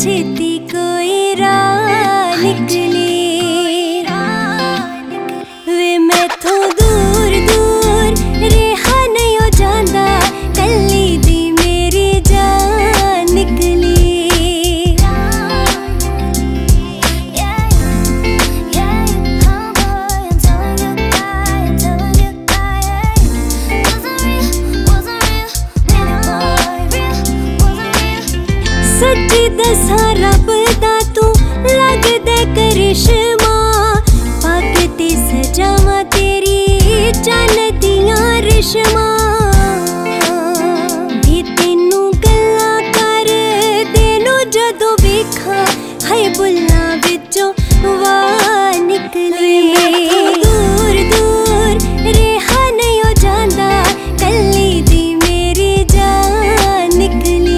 छेती कोई राह निकली वे मैथों दूर दूर रेहा नहीं हो जांदा कल्ली दी मेरी जान निकली। सच्ची दसा रब दा तू लगदे करिश्मा पाके सजावां तेरी चन्न दियां रिश्मा वे तेनू गल्लां करदे नू जदों वेखां हाय बुल्लां विचों वाह निकली दूर दूर रेहा नहीं हो जांदा कल्ली दी मेरी जान निकली।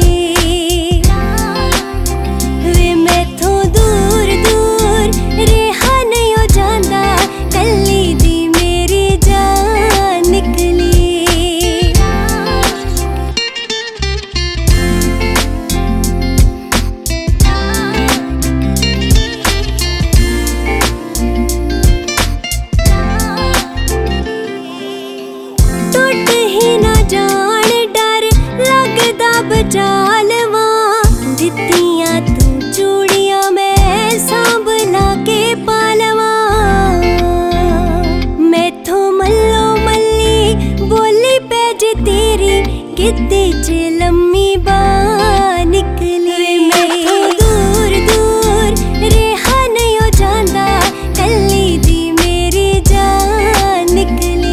बचा लवां दित्तियां तू चूड़ियां मैं सांभला के पालवां मैथों मल्लो मल्ली बोली पैज तेरी गिद्दे च लम्मी बांह निकली। मैथों दूर दूर रेहा नहीं हो जांदा कल्ली दी मेरी जान निकली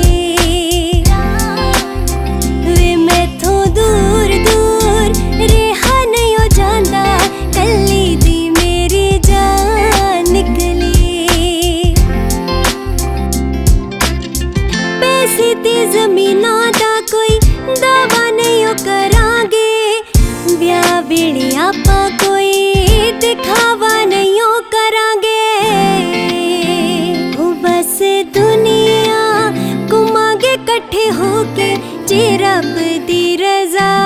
वे मैथों दूर दूर रेहा नहीं हो जांदा कल्ली दी मेरी जान निकली। पैसे ते ज़मीनां दा कोई दावा नहीं ओ करांगे ब्याह वेले आपां कोई दिखावा नहीं ओ करांगे ओ बस दुनिया घुमांगे कट्ठे होके जे रब दी रज़ा